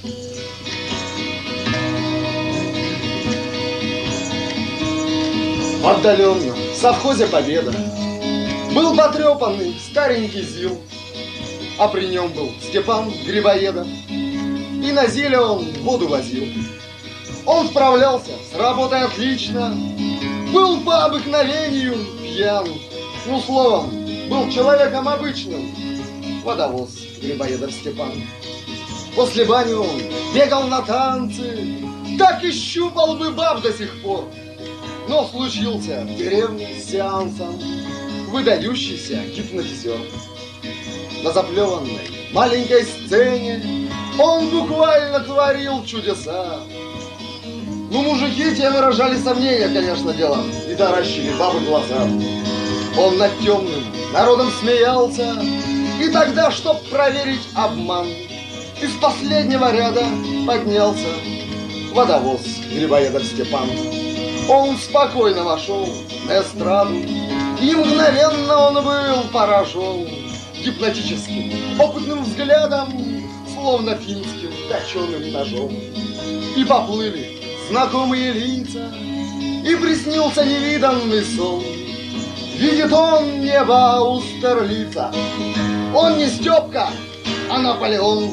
В отдаленном совхозе Победа был потрепанный старенький ЗИЛ, а при нем был Степан Грибоедов, и на ЗИЛе он воду возил. Он справлялся с работой отлично, был по обыкновению пьян, ну, словом, был человеком обычным, водовоз Грибоедов Степан. После бани он бегал на танцы, так и щупал бы баб до сих пор. Но случился в деревне с сеансом выдающийся гипнотизер. На заплеванной маленькой сцене он буквально творил чудеса. Ну, мужики те выражали сомнения, конечно, делом, и таращили бабы глаза. Он над темным народом смеялся, и тогда, чтоб проверить обман, из последнего ряда поднялся водовоз Грибоедов Степан. Он спокойно вошел на эстраду, и мгновенно он был поражен гипнотическим, опытным взглядом, словно финским точеным ножом. И поплыли знакомые лица, и приснился невиданный сон. Видит он небо Аустерлица, он не Степка, а Наполеон.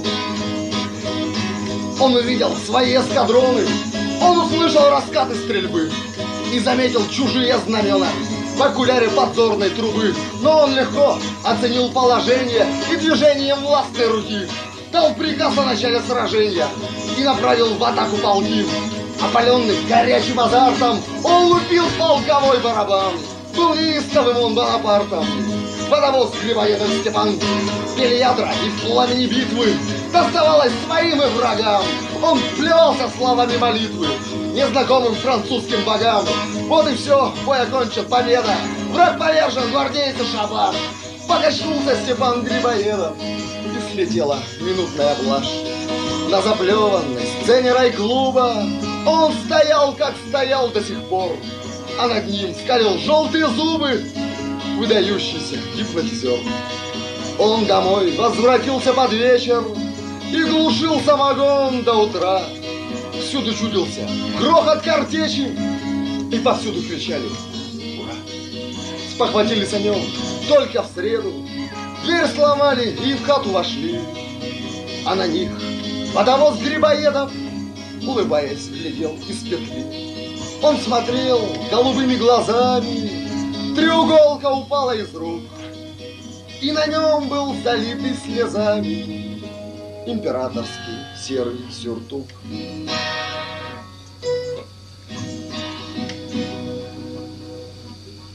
Он увидел свои эскадроны, он услышал раскаты стрельбы и заметил чужие знамена в окуляре подзорной трубы. Но он легко оценил положение и движением властной руки дал приказ о начале сражения и направил в атаку полки. Опаленный горячим азартом, он лупил полковой барабан. Был неистовым он Бонапартом. Водовоз Грибоедов Степан пели ядра и в пламени битвы доставалось своим и врагам. Он плевался словами молитвы незнакомым французским богам. Вот и все, бой окончен, победа. Враг повержен, гвардейцы шабаш. Покачнулся Степан Грибоедов, и слетела минутная блажь. На заплеванной сцене райклуба он стоял, как стоял до сих пор, а над ним скалил желтые зубы выдающийся гипнотизер. Он домой возвратился под вечер и глушил самогон до утра. Всюду чудился грохот картечи, и повсюду кричали «Ура!». Спохватились о нем только в среду, дверь сломали и в хату вошли, а на них водовоз Грибоедов, улыбаясь, глядел из петли. Он смотрел голубыми глазами, треуголка упала из рук, и на нем был залитый слезами императорский серый сюртук.